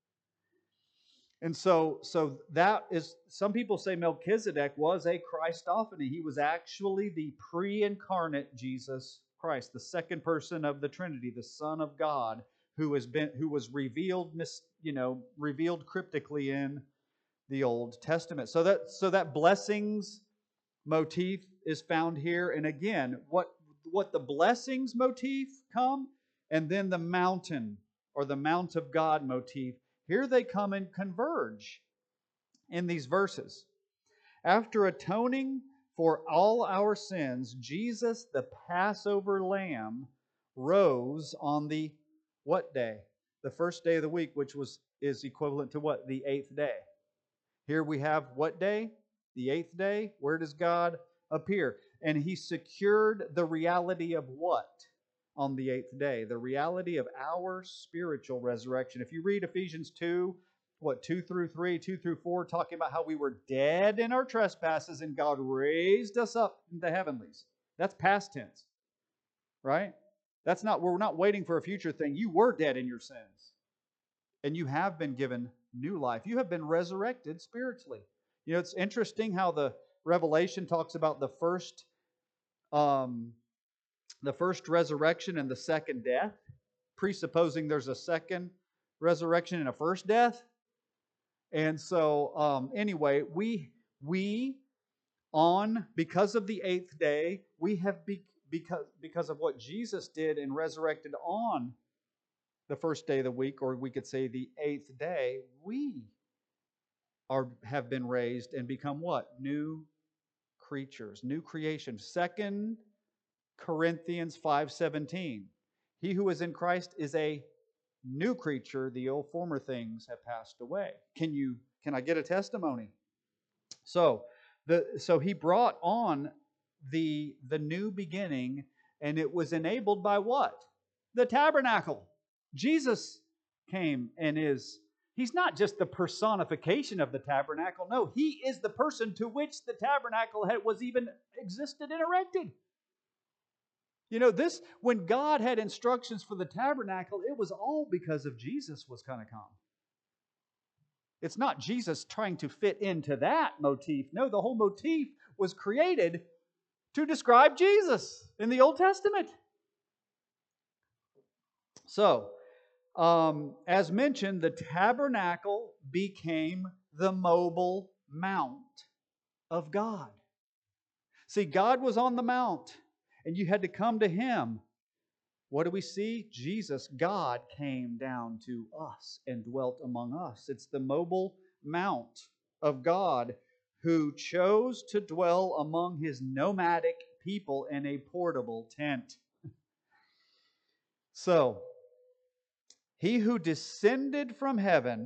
And so, so that is, some people say Melchizedek was a Christophany. He was actually the pre-incarnate Jesus Christ, the second person of the Trinity, the Son of God, who has been, who was revealed, you know, revealed cryptically in the Old Testament. So that, so that blessings motif is found here. And again, what, what the blessings motif come, and then the mountain or the Mount of God motif. Here they come and converge in these verses. After atoning for all our sins, Jesus, the Passover lamb, rose on the what day? The first day of the week, which was is equivalent to what? The eighth day. Here we have what day? The eighth day. Where does God appear? And He secured the reality of what? On the eighth day, the reality of our spiritual resurrection. If you read Ephesians two, what, two through three, two through four, talking about how we were dead in our trespasses and God raised us up in the heavenlies. That's past tense, right? That's not, we're not waiting for a future thing. You were dead in your sins, and you have been given new life. You have been resurrected spiritually. You know, it's interesting how the Revelation talks about the first um the first resurrection and the second death, presupposing there's a second resurrection and a first death. And so, um, anyway, we we on because of the eighth day, we have be, because because of what Jesus did and resurrected on the first day of the week, or we could say the eighth day, we are have been raised and become what? New creatures, new creation. Second Corinthians five seventeen. He who is in Christ is a new creature. The old former things have passed away. Can you can I get a testimony? So the so he brought on the the new beginning, and it was enabled by what? The tabernacle. Jesus came and is He's not just the personification of the tabernacle. No, He is the person to which the tabernacle had, was even existed and erected. You know, this, when God had instructions for the tabernacle, it was all because of Jesus was going to come. It's not Jesus trying to fit into that motif. No, the whole motif was created to describe Jesus in the Old Testament. So, um, as mentioned, the tabernacle became the mobile mount of God. See, God was on the mount, and you had to come to Him. What do we see? Jesus, God, came down to us and dwelt among us. It's the mobile mount of God who chose to dwell among His nomadic people in a portable tent. So, He who descended from heaven,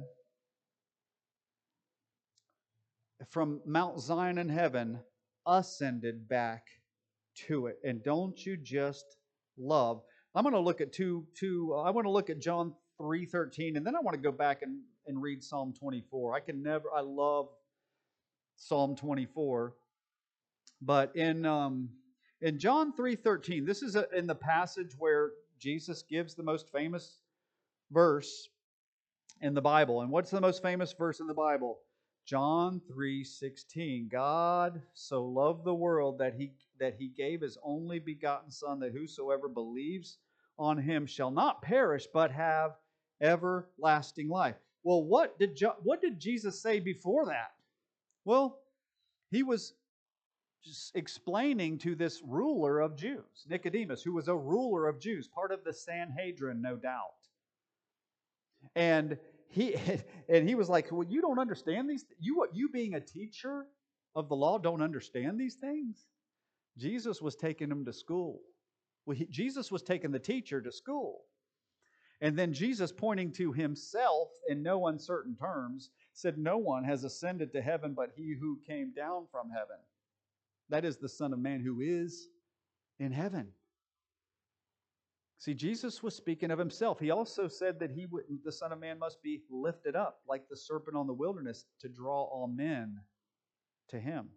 from Mount Zion in heaven, ascended back to it. And don't you just love? I'm going to look at two, two uh, I want to look at John three thirteen, and then I want to go back and, and read Psalm twenty-four. I can never, I love Psalm twenty-four. But in um, in John three thirteen, this is a, in the passage where Jesus gives the most famous verse in the Bible. And what's the most famous verse in the Bible? John three sixteen. God so loved the world that he that he gave his only begotten Son, that whosoever believes on him shall not perish but have everlasting life. Well, what did jo- what did Jesus say before that? Well, he was just explaining to this ruler of Jews, Nicodemus, who was a ruler of Jews, part of the Sanhedrin, no doubt. And he and he was like, "Well, you don't understand these. You you being a teacher of the law don't understand these things." Jesus was taking him to school. Well, he, Jesus was taking the teacher to school, and then Jesus, pointing to himself in no uncertain terms, said, "No one has ascended to heaven but he who came down from heaven. That is the Son of Man who is in heaven." See, Jesus was speaking of himself. He also said that he would, the Son of Man must be lifted up like the serpent on the wilderness to draw all men to him.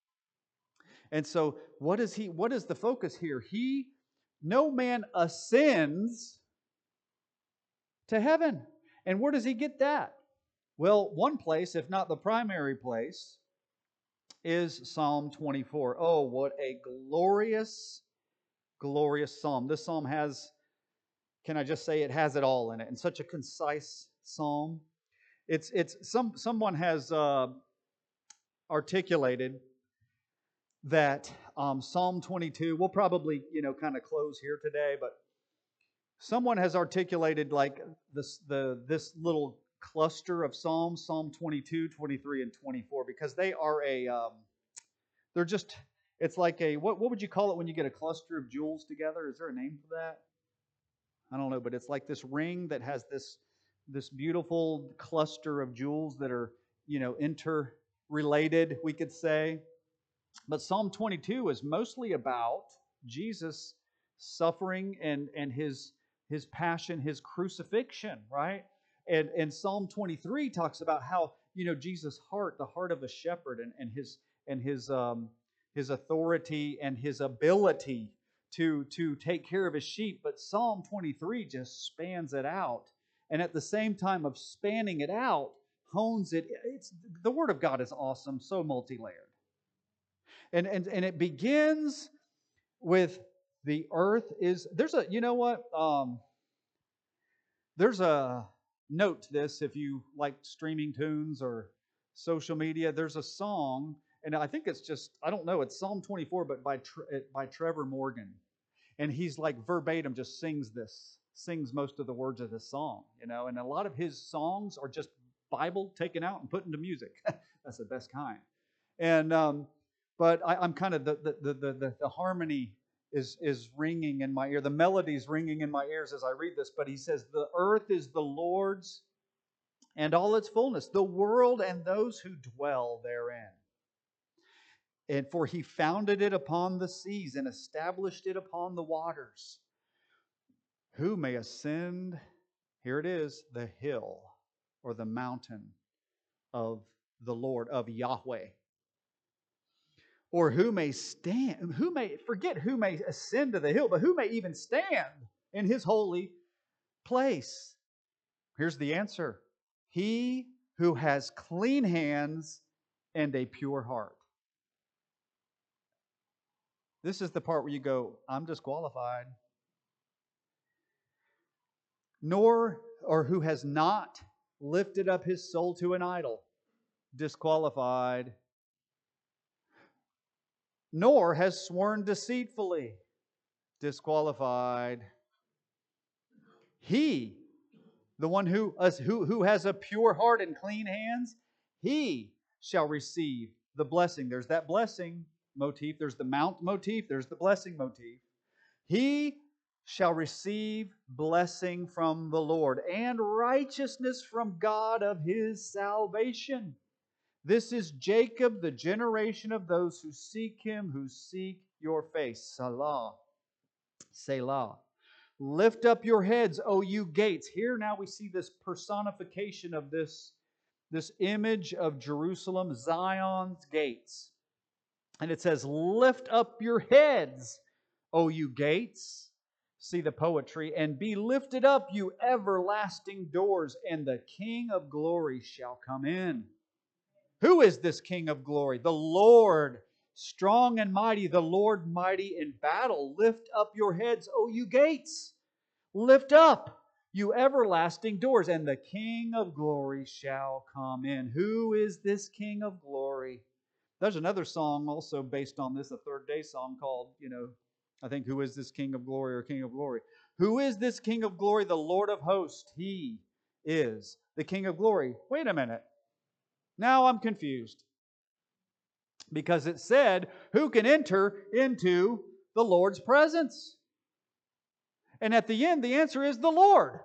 And so, what is he? What is the focus here? He, no man ascends to heaven. And where does he get that? Well, one place, if not the primary place, is Psalm twenty-four. Oh, what a glorious, glorious psalm. This psalm has, can I just say, it has it all in it. And such a concise psalm. It's it's some someone has uh, articulated that um, Psalm twenty-two. We'll probably you know kind of close here today, but someone has articulated like this the this little cluster of Psalms, Psalm twenty-two, twenty-three, and twenty-four, because they are a um, they're just it's like a what what would you call it when you get a cluster of jewels together? Is there a name for that? I don't know, but it's like this ring that has this this beautiful cluster of jewels that are, you know, interrelated, we could say. But Psalm twenty-two is mostly about Jesus suffering and and his his passion, his crucifixion, right? And and Psalm twenty-three talks about how, you know, Jesus' heart, the heart of a shepherd, and, and his and his um his authority and his ability to to take care of his sheep. But Psalm twenty-three just spans it out, and at the same time of spanning it out, hones it. It's the Word of God is awesome, so multi-layered, and and and it begins with the earth is. There's a you know what um, there's a note to this if you like streaming tunes or social media. There's a song, and I think it's just I don't know. It's Psalm twenty-four, but by by Trevor Morgan. And he's like verbatim just sings this, sings most of the words of this song, you know. And a lot of his songs are just Bible taken out and put into music. That's the best kind. And um, but I, I'm kind of the the, the the the harmony is is ringing in my ear. The melody's ringing in my ears as I read this. But he says, "The earth is the Lord's and all its fullness, the world and those who dwell therein. And for he founded it upon the seas and established it upon the waters. Who may ascend," here it is, "the hill or the mountain of the Lord, of Yahweh? Or who may stand, who may, forget who may ascend to the hill, but who may even stand in his holy place?" Here's the answer. He who has clean hands and a pure heart. This is the part where you go, I'm disqualified. nor or who has not lifted up his soul to an idol, disqualified, nor has sworn deceitfully, disqualified. He, the one who, uh, who, who has a pure heart and clean hands, he shall receive the blessing. There's that blessing motif. There's the mount motif. There's the blessing motif. He shall receive blessing from the Lord and righteousness from God of his salvation. This is Jacob, the generation of those who seek him, who seek your face. Salah. Selah. Lift up your heads, O you gates. Here now we see this personification of this, this image of Jerusalem, Zion's gates. And it says, lift up your heads, O you gates. See the poetry. And be lifted up, you everlasting doors, and the King of glory shall come in. Who is this King of glory? The Lord, strong and mighty, the Lord mighty in battle. Lift up your heads, O you gates. Lift up, you everlasting doors, and the King of glory shall come in. Who is this King of glory? There's another song also based on this, a Third Day song called, you know, I think, Who is this King of glory or King of glory? Who is this King of glory? The Lord of hosts. He is the King of glory. Wait a minute. Now I'm confused. Because it said, who can enter into the Lord's presence? And at the end, the answer is the Lord.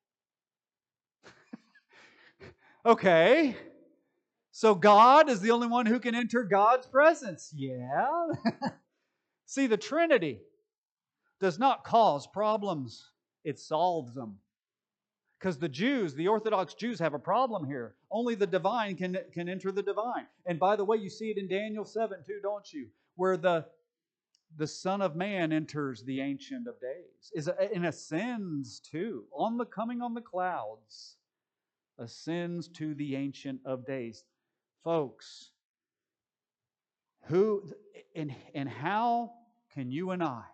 Okay. So God is the only one who can enter God's presence. Yeah. See, the Trinity does not cause problems. It solves them. Because the Jews, the Orthodox Jews, have a problem here. Only the divine can, can enter the divine. And by the way, you see it in Daniel seven too, don't you? Where the, the Son of Man enters the Ancient of Days. Is and ascends too. On the coming on the clouds. Ascends to the Ancient of Days. Folks, who and, and how can you and I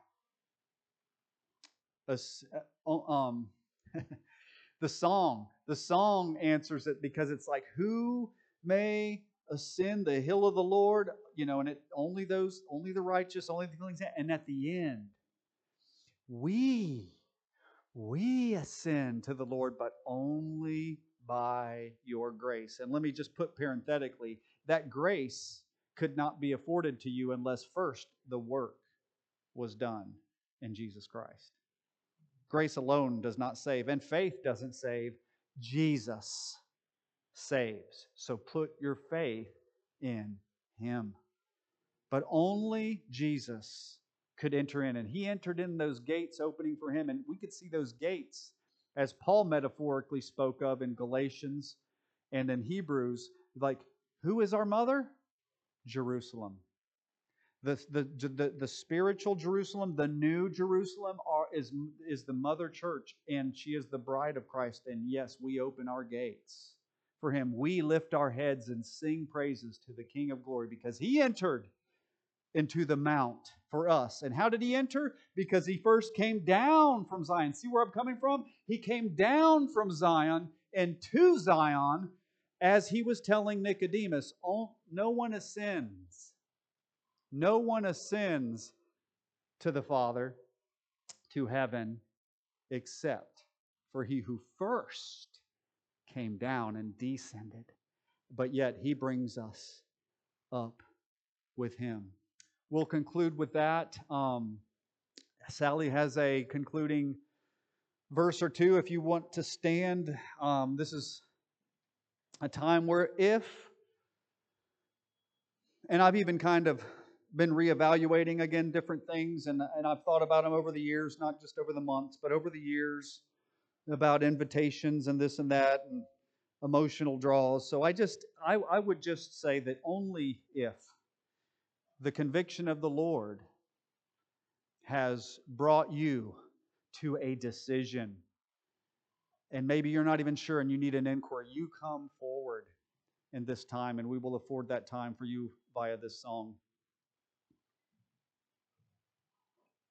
um the song the song answers it, because it's like, who may ascend the hill of the Lord, you know, and it only those only the righteous, only the clean. And at the end, we we ascend to the Lord, but only by your grace. And let me just put parenthetically, that grace could not be afforded to you unless first the work was done in Jesus Christ. Grace alone does not save, and faith doesn't save. Jesus saves. So put your faith in Him. But only Jesus could enter in, and He entered in those gates opening for Him, and we could see those gates as Paul metaphorically spoke of in Galatians and in Hebrews. Like, who is our mother? Jerusalem. The, the, the, the spiritual Jerusalem, the new Jerusalem, are, is, is the mother church, and she is the bride of Christ. And yes, we open our gates for Him. We lift our heads and sing praises to the King of glory, because He entered into the mount for us. And how did He enter? Because He first came down from Zion. See where I'm coming from? He came down from Zion and to Zion, as He was telling Nicodemus, no one ascends. No one ascends to the Father, to heaven, except for He who first came down and descended. But yet He brings us up with Him. We'll conclude with that. Um, Sally has a concluding verse or two if you want to stand. Um, this is a time where if, and I've even kind of been reevaluating again different things, and, and I've thought about them over the years, not just over the months, but over the years, about invitations and this and that and emotional draws. So I just, I, I would just say that only if the conviction of the Lord has brought you to a decision, and maybe you're not even sure and you need an inquiry, you come forward in this time, and we will afford that time for you via this song.